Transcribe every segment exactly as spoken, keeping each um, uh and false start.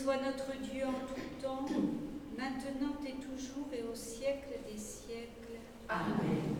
soit notre Dieu en tout temps, maintenant et toujours et au siècle des siècles. Amen.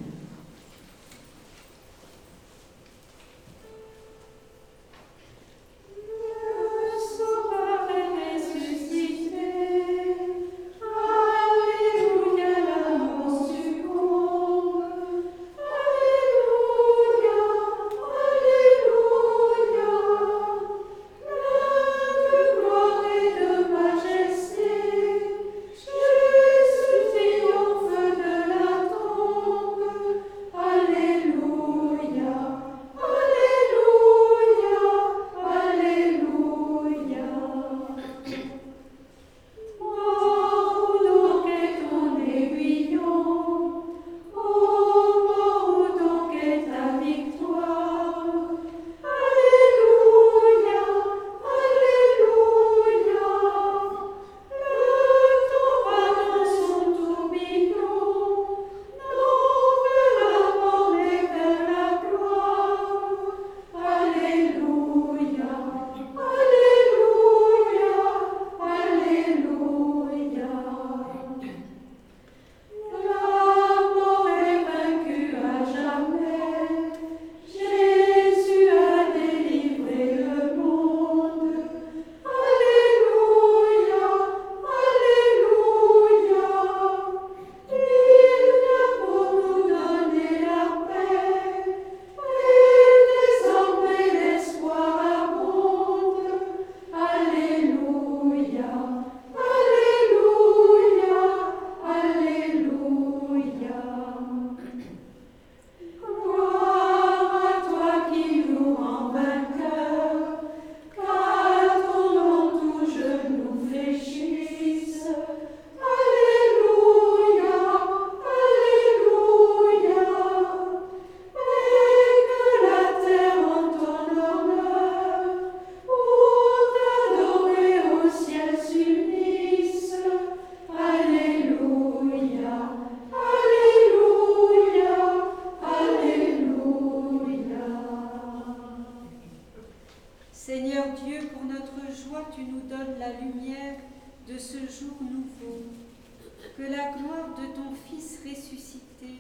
Seigneur Dieu, pour notre joie, tu nous donnes la lumière de ce jour nouveau. Que la gloire de ton Fils ressuscité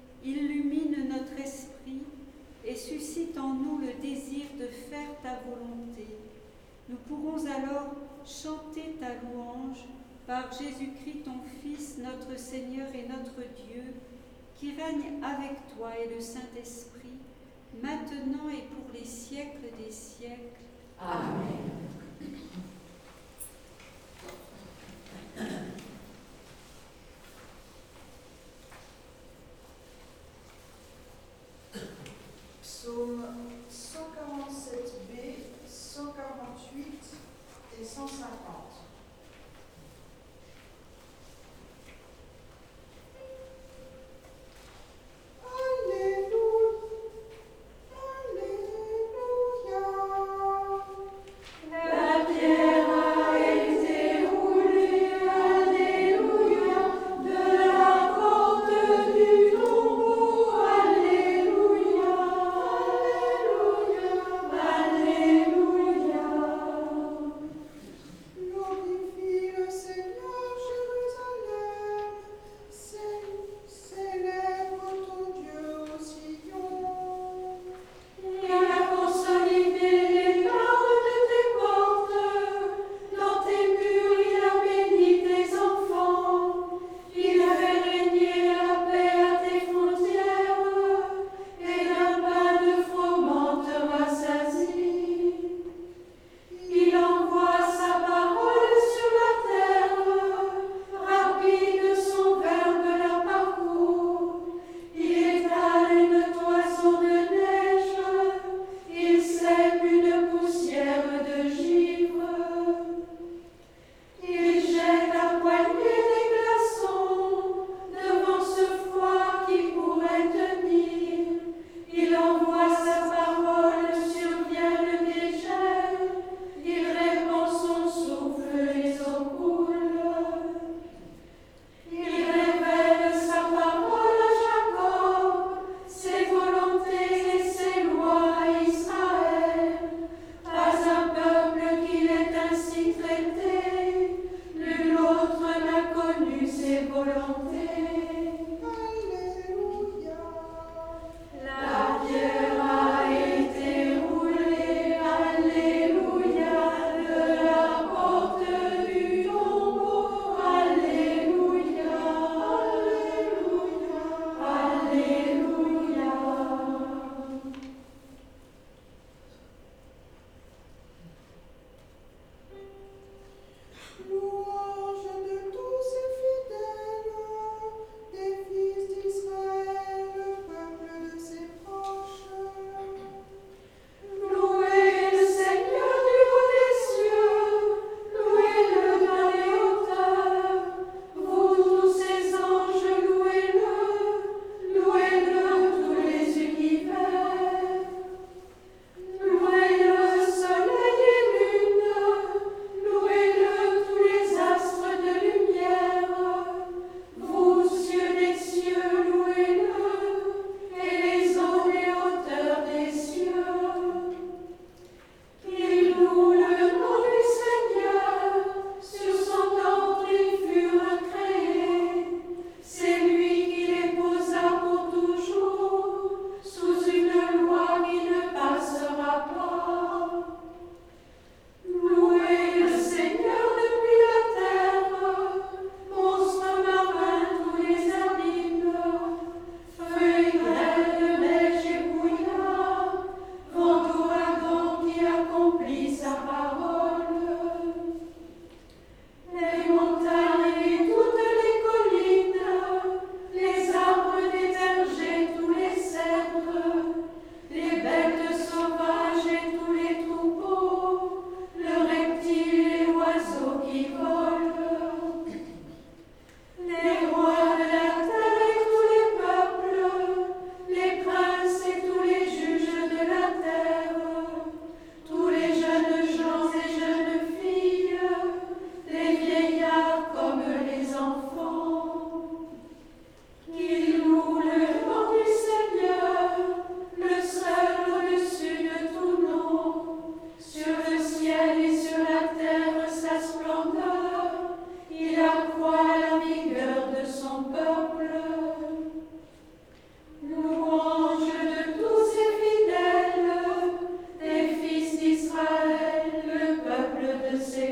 illumine notre esprit et suscite en nous le désir de faire ta volonté. Nous pourrons alors chanter ta louange par Jésus-Christ, ton Fils, notre Seigneur et notre Dieu, qui règne avec toi et le Saint-Esprit, maintenant et pour les siècles des siècles. Amen. Psaume cent quarante-sept b, cent quarante-huit et cent cinquante. Alléluia.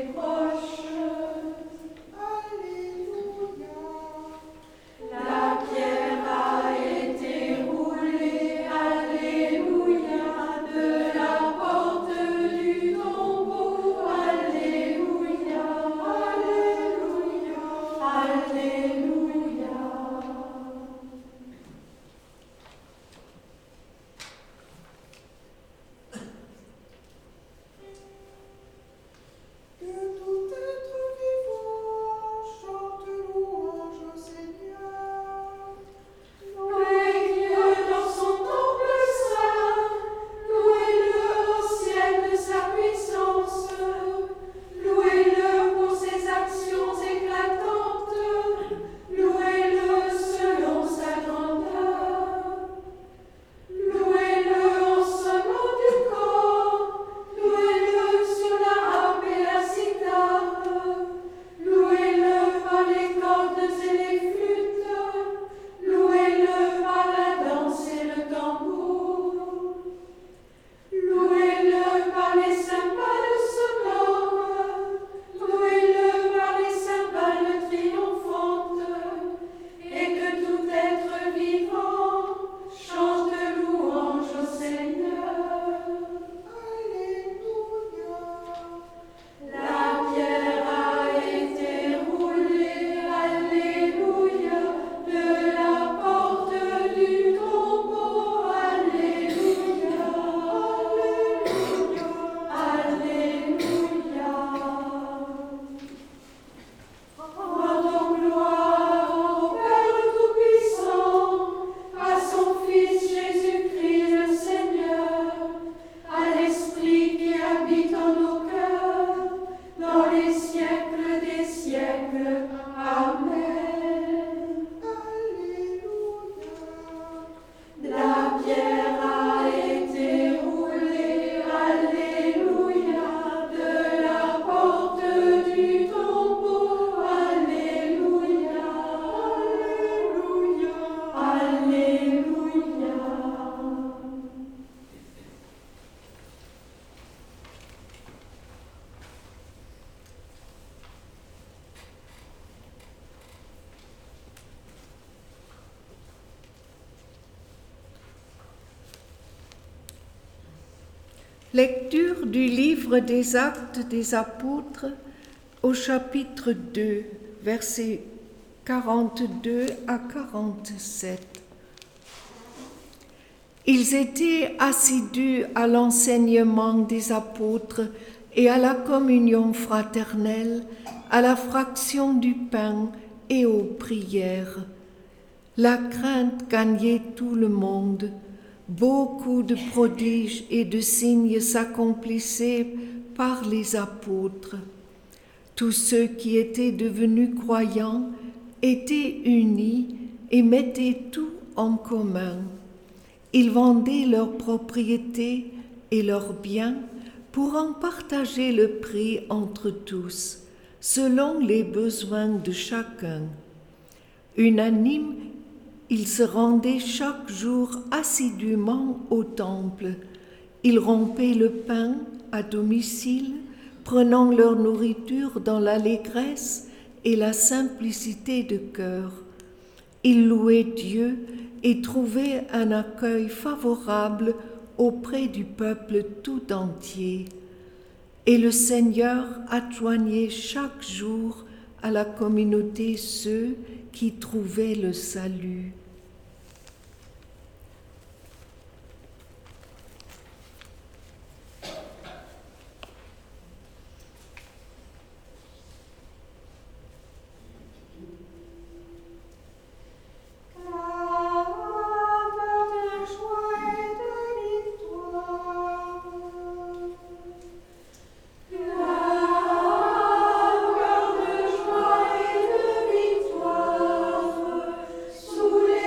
est proche. Alléluia. La pierre a été roulée, alléluia, de la porte du tombeau, alléluia, alléluia, alléluia. Que tout être vivant chante louange au Seigneur. Louez Dieu dans son temple saint, louez-le au ciel de sa puissance, louez-le pour ses actions éclatantes, louez-le selon sa grandeur, louez-le en sonnant du corps, louez-le sur la harpe et la cithare, louez-le par les cordes et les flûtes, louez-le par la danse et le tambour, louez-le par les cymbales sonores, louez-le par les cymbales triomphantes, et que tout être vivant chante louange au Seigneur. Alléluia. La pierre a été roulée, alléluia, de la porte du tombeau, alléluia, alléluia, alléluia. Rendons gloire au Père Tout-Puissant, à son Fils Jésus-Christ le Seigneur, à l'Esprit qui habite en nos cœurs, dans les siècles des siècles. Amen. Alléluia. La pierre a été roulée, alléluia, de la porte du tombeau, alléluia, alléluia, alléluia. Lecture du livre des Actes des Apôtres au chapitre deux, versets quarante-deux à quarante-sept. Ils étaient assidus à l'enseignement des apôtres et à la communion fraternelle, à la fraction du pain et aux prières. La crainte gagnait tout le monde. Beaucoup de prodiges et de signes s'accomplissaient par les apôtres. Tous ceux qui étaient devenus croyants étaient unis et mettaient tout en commun. Ils vendaient leurs propriétés et leurs biens pour en partager le prix entre tous, selon les besoins de chacun. Unanimes, ils se rendaient chaque jour assidûment au temple. Ils rompaient le pain à domicile, prenant leur nourriture dans l'allégresse et la simplicité de cœur. Ils louaient Dieu et trouvaient un accueil favorable auprès du peuple tout entier. Et le Seigneur adjoignait chaque jour à la communauté ceux qui trouvaient le salut. Sous les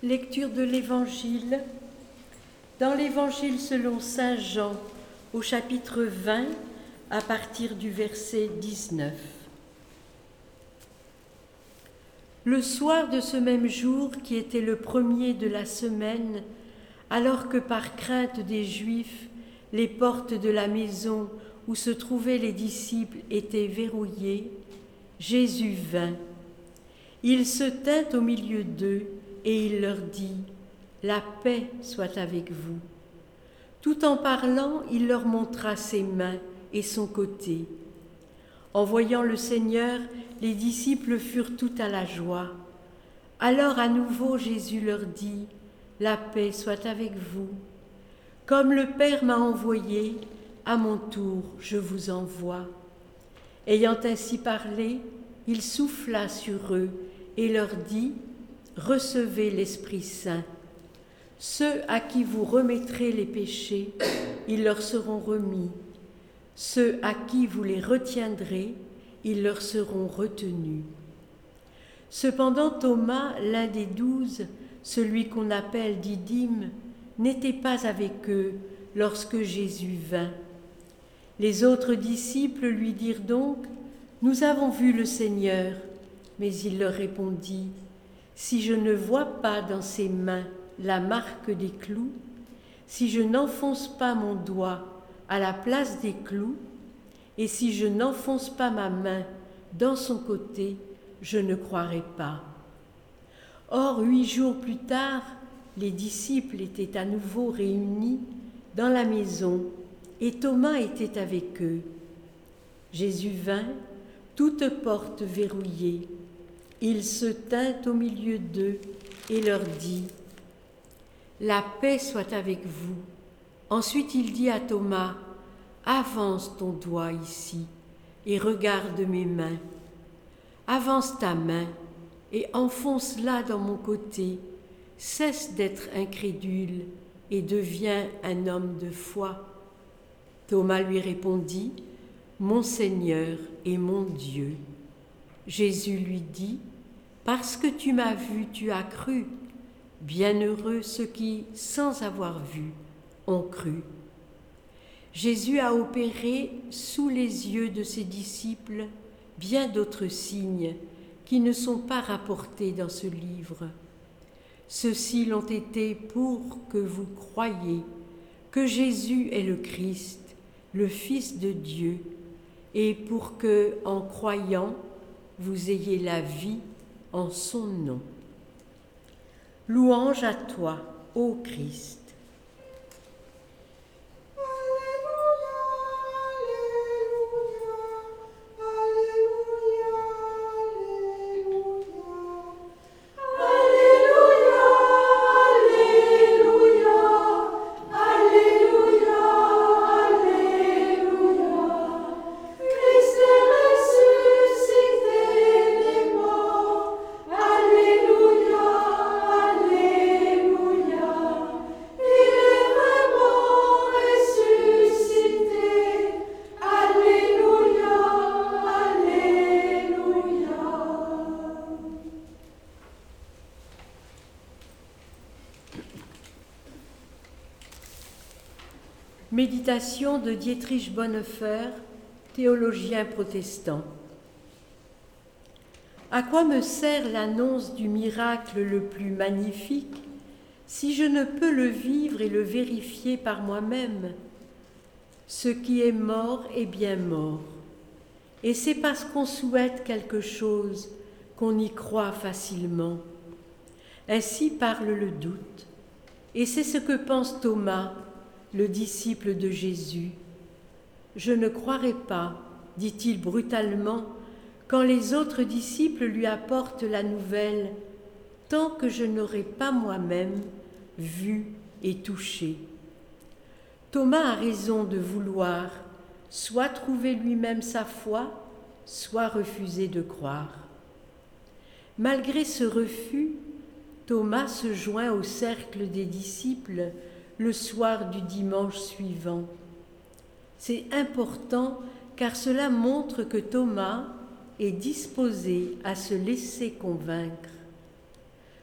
Lecture de l'Évangile. Dans l'Évangile selon saint Jean, au chapitre vingt, à partir du verset dix-neuf. Le soir de ce même jour, qui était le premier de la semaine, alors que par crainte des Juifs, les portes de la maison où se trouvaient les disciples étaient verrouillées, Jésus vint. Il se tint au milieu d'eux et il leur dit « La paix soit avec vous ». Tout en parlant, il leur montra ses mains et son côté. En voyant le Seigneur, les disciples furent tout à la joie. Alors à nouveau Jésus leur dit « La paix soit avec vous. Comme le Père m'a envoyé, à mon tour je vous envoie. » Ayant ainsi parlé, il souffla sur eux et leur dit « Recevez l'Esprit Saint. Ceux à qui vous remettrez les péchés, ils leur seront remis. Ceux à qui vous les retiendrez, ils leur seront retenus. » Cependant Thomas, l'un des douze, celui qu'on appelle Didyme, n'était pas avec eux lorsque Jésus vint. Les autres disciples lui dirent donc « Nous avons vu le Seigneur. » Mais il leur répondit « Si je ne vois pas dans ses mains la marque des clous, si je n'enfonce pas mon doigt à la place des clous, et si je n'enfonce pas ma main dans son côté, je ne croirai pas. » Or, huit jours plus tard, les disciples étaient à nouveau réunis dans la maison, et Thomas était avec eux. Jésus vint, toutes portes verrouillées. Il se tint au milieu d'eux et leur dit « La paix soit avec vous. » Ensuite il dit à Thomas « Avance ton doigt ici et regarde mes mains. Avance ta main et enfonce-la dans mon côté. Cesse d'être incrédule et deviens un homme de foi. » Thomas lui répondit « Mon Seigneur et mon Dieu. » Jésus lui dit « Parce que tu m'as vu, tu as cru. Bienheureux ceux qui, sans avoir vu, ont cru. » Jésus a opéré sous les yeux de ses disciples bien d'autres signes qui ne sont pas rapportés dans ce livre. Ceux-ci l'ont été pour que vous croyiez que Jésus est le Christ, le Fils de Dieu, et pour que, en croyant, vous ayez la vie en son nom. Louange à toi, ô Christ. Méditation de Dietrich Bonhoeffer, théologien protestant. À quoi me sert l'annonce du miracle le plus magnifique si je ne peux le vivre et le vérifier par moi-même? Ce qui est mort est bien mort, et c'est parce qu'on souhaite quelque chose qu'on y croit facilement. Ainsi parle le doute, et c'est ce que pense Thomas, le disciple de Jésus. « Je ne croirai pas, dit-il brutalement, quand les autres disciples lui apportent la nouvelle, tant que je n'aurai pas moi-même vu et touché. » Thomas a raison de vouloir soit trouver lui-même sa foi, soit refuser de croire. Malgré ce refus, Thomas se joint au cercle des disciples le soir du dimanche suivant. C'est important car cela montre que Thomas est disposé à se laisser convaincre.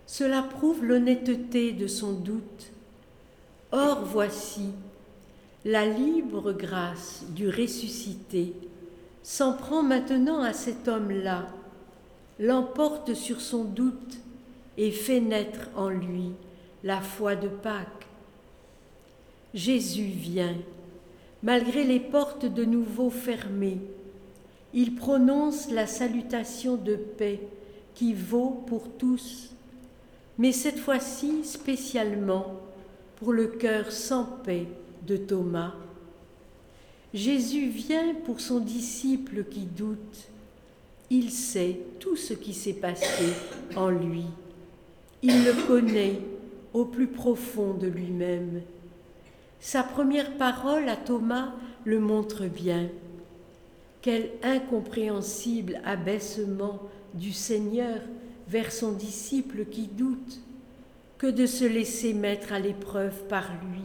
Cela prouve l'honnêteté de son doute. Or voici, la libre grâce du ressuscité s'en prend maintenant à cet homme-là, l'emporte sur son doute et fait naître en lui la foi de Pâques. Jésus vient, malgré les portes de nouveau fermées. Il prononce la salutation de paix qui vaut pour tous, mais cette fois-ci spécialement pour le cœur sans paix de Thomas. Jésus vient pour son disciple qui doute. Il sait tout ce qui s'est passé en lui. Il le connaît au plus profond de lui-même. Sa première parole à Thomas le montre bien. Quel incompréhensible abaissement du Seigneur vers son disciple qui doute, que de se laisser mettre à l'épreuve par lui.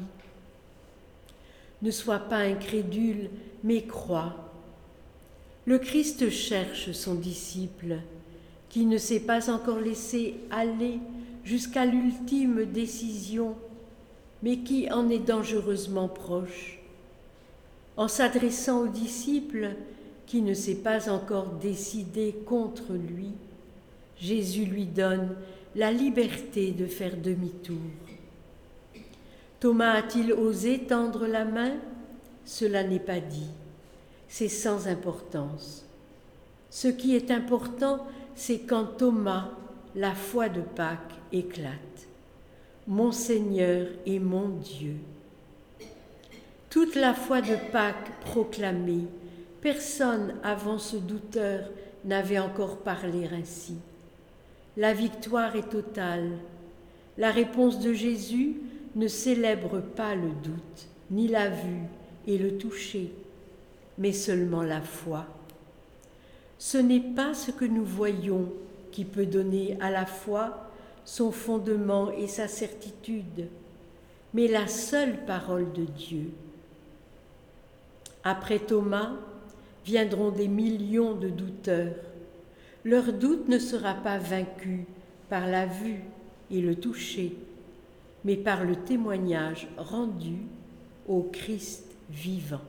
Ne sois pas incrédule, mais crois. Le Christ cherche son disciple, qui ne s'est pas encore laissé aller jusqu'à l'ultime décision, mais qui en est dangereusement proche. En s'adressant au disciple qui ne s'est pas encore décidé contre lui, Jésus lui donne la liberté de faire demi-tour. Thomas a-t-il osé tendre la main? Cela n'est pas dit. C'est sans importance. Ce qui est important, c'est quand Thomas, la foi de Pâques, éclate. Mon Seigneur et mon Dieu. Toute la foi de Pâques proclamée, personne avant ce douteur n'avait encore parlé ainsi. La victoire est totale. La réponse de Jésus ne célèbre pas le doute, ni la vue et le toucher, mais seulement la foi. Ce n'est pas ce que nous voyons qui peut donner à la foi son fondement et sa certitude, mais la seule parole de Dieu. Après Thomas, viendront des millions de douteurs. Leur doute ne sera pas vaincu par la vue et le toucher, mais par le témoignage rendu au Christ vivant.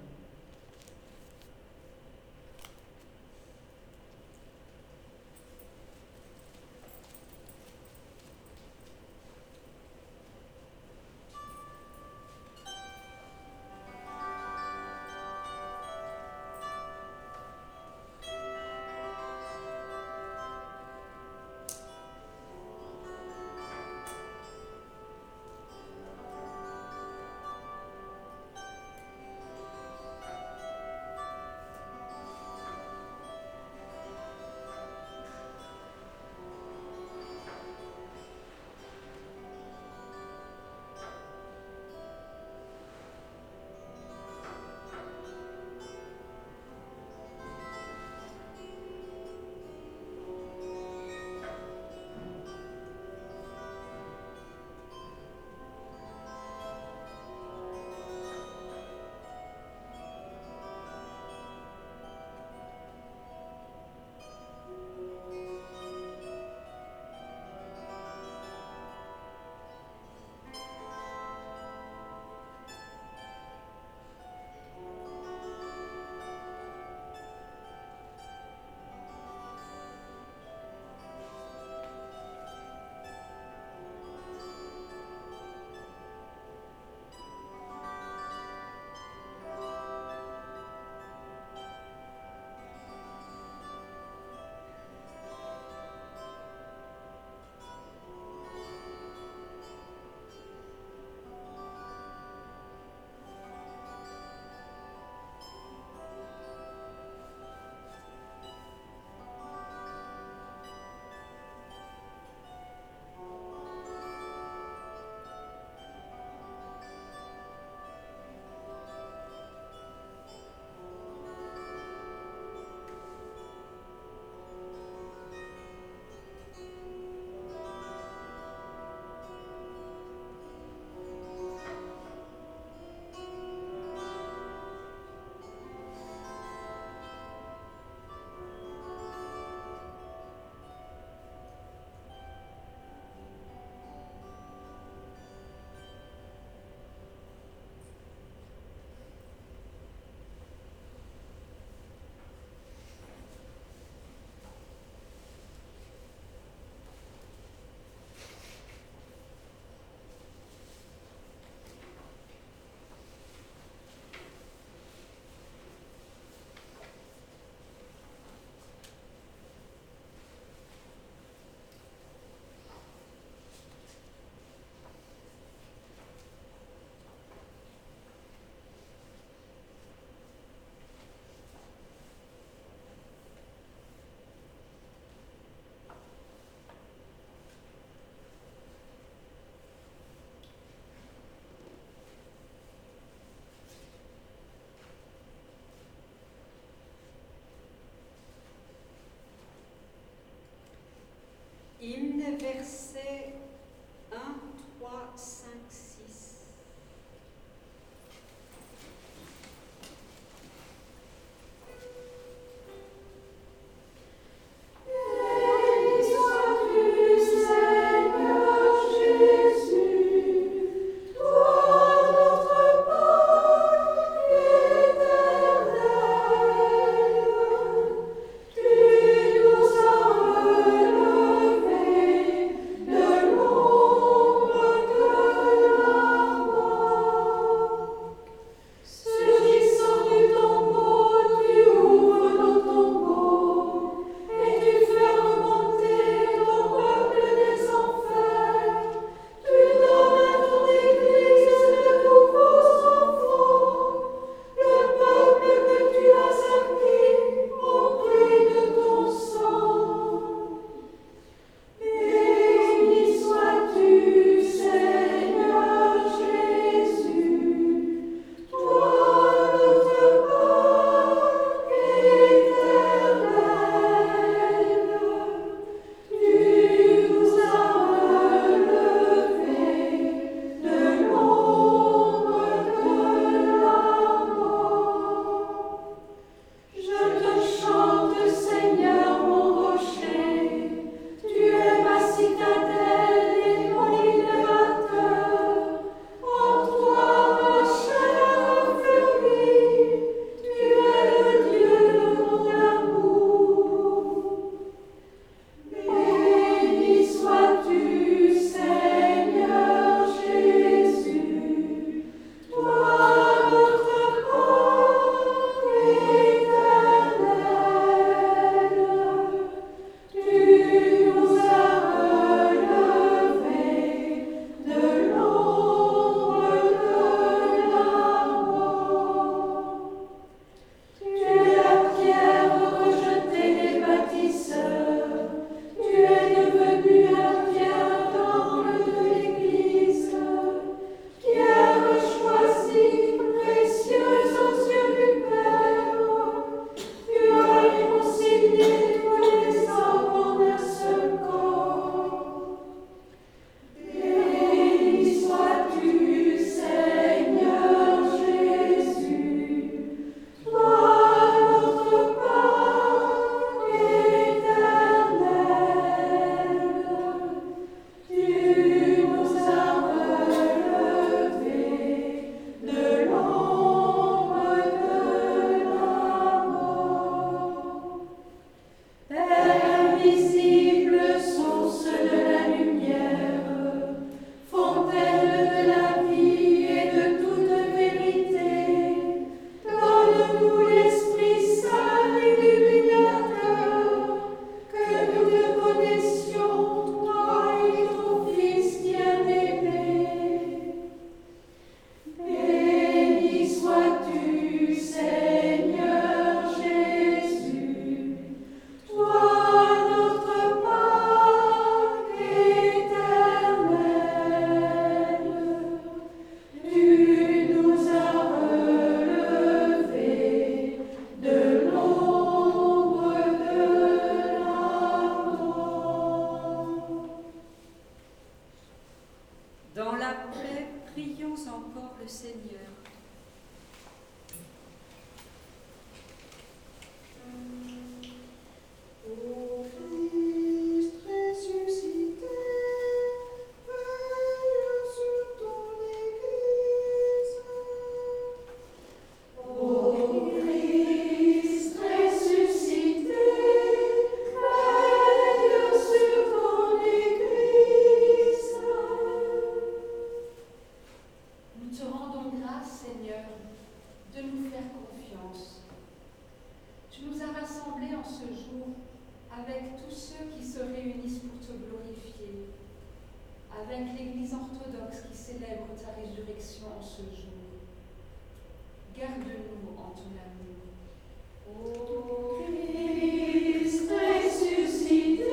en ce jour. Garde-nous en ton amour. Ô Christ ressuscité,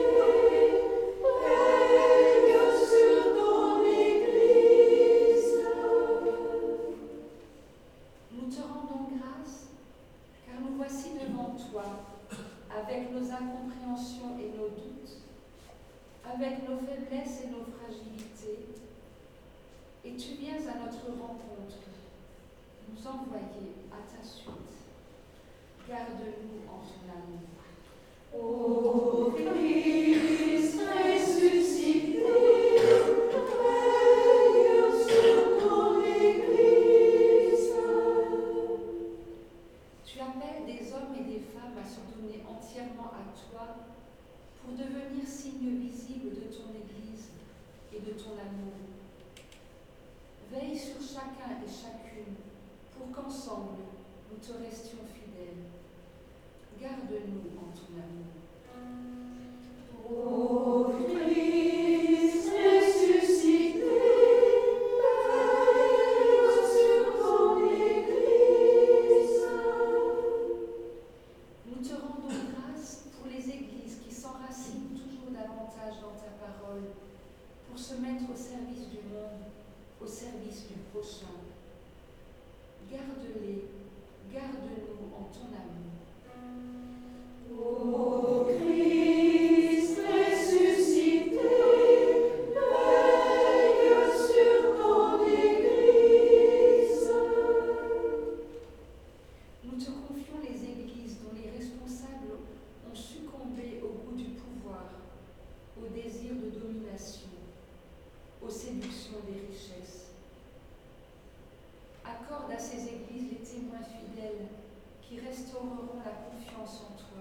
veille sur ton Église. Nous te rendons grâce, car nous voici devant toi, avec nos incompréhensions et nos doutes, avec nos faiblesses et nos fragilités, et tu viens à notre rencontre, nous envoyer à ta suite. Garde-nous en ton amour. Ô Christ ressuscité, veille sur ton Église. Tu appelles des hommes et des femmes à se donner entièrement à toi pour devenir signe visible de ton Église et de ton amour. Veille sur chacun et chacune pour qu'ensemble nous te restions fidèles. Garde-nous en ton amour. Ô Christ ressuscité, veille sur ton Église. Nous te rendons grâce pour les églises qui s'enracinent toujours davantage dans ta parole pour se mettre au service du monde, au service du prochain. Garde-les, garde-nous en ton amour. Ô Christ ressuscité, veille sur ton Église. Nous te confions les églises dont les responsables ont succombé au goût du pouvoir, au désir de domination, aux séductions des richesses. Accorde à ces églises les témoins fidèles qui restaureront la confiance en toi.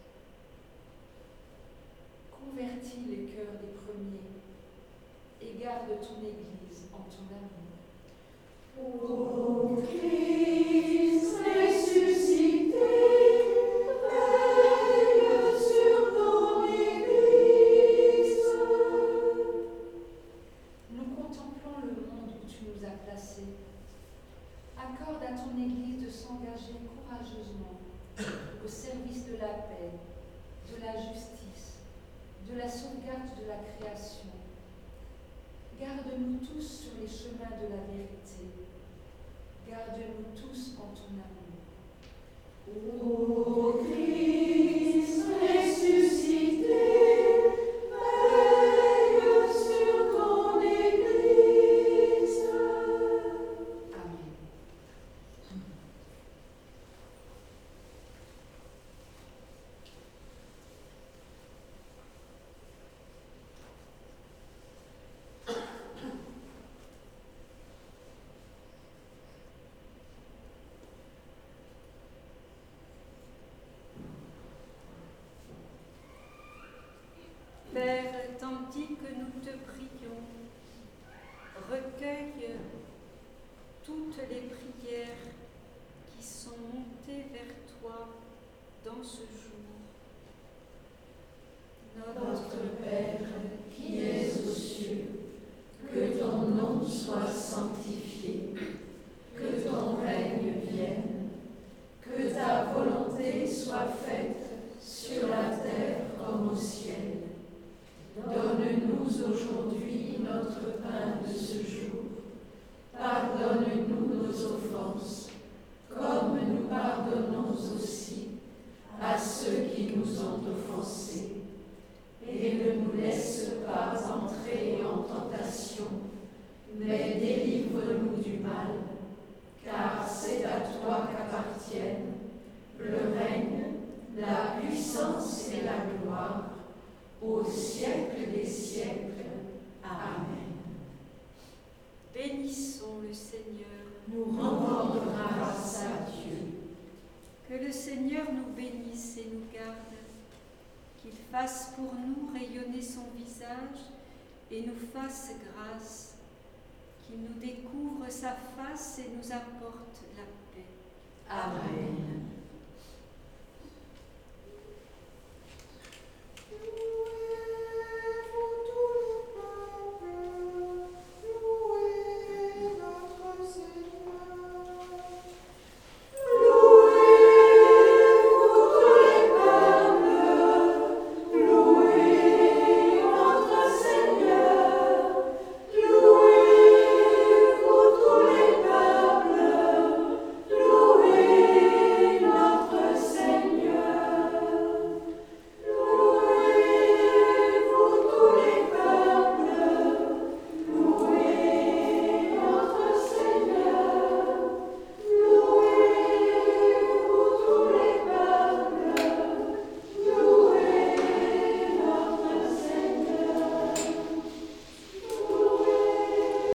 Convertis les cœurs des premiers et garde ton Église en ton amour. Ô Christ ressuscité, veille sur ton Église. Nous contemplons le monde où tu nous as placés. Accorde à ton Église de s'engager courageusement au service de la paix, de la justice, de la sauvegarde de la création. Garde-nous tous sur les chemins de la vérité. Garde-nous tous en ton amour. Ô Christ ressuscité, veille sur ton Église. Amen. Père, tandis que nous te prions, recueille toutes les prières qui sont montées vers toi dans ce jour. Notre Père, qui es aux cieux, que ton nom soit sanctifié, que ton règne vienne, que ta volonté soit faite sur la terre comme au ciel. Donne-nous aujourd'hui notre pain de ce jour. Pardonne-nous nos offenses, comme nous pardonnons aussi à ceux qui nous ont offensés. Et ne nous laisse pas entrer en tentation, mais délivre-nous du mal, car c'est à toi qu'appartiennent le règne, la puissance et la gloire, au siècle des siècles. Amen. Bénissons le Seigneur. Nous rendons grâce à Dieu. Que le Seigneur nous bénisse et nous garde, qu'il fasse pour nous rayonner son visage et nous fasse grâce, qu'il nous découvre sa face et nous apporte la paix. Amen.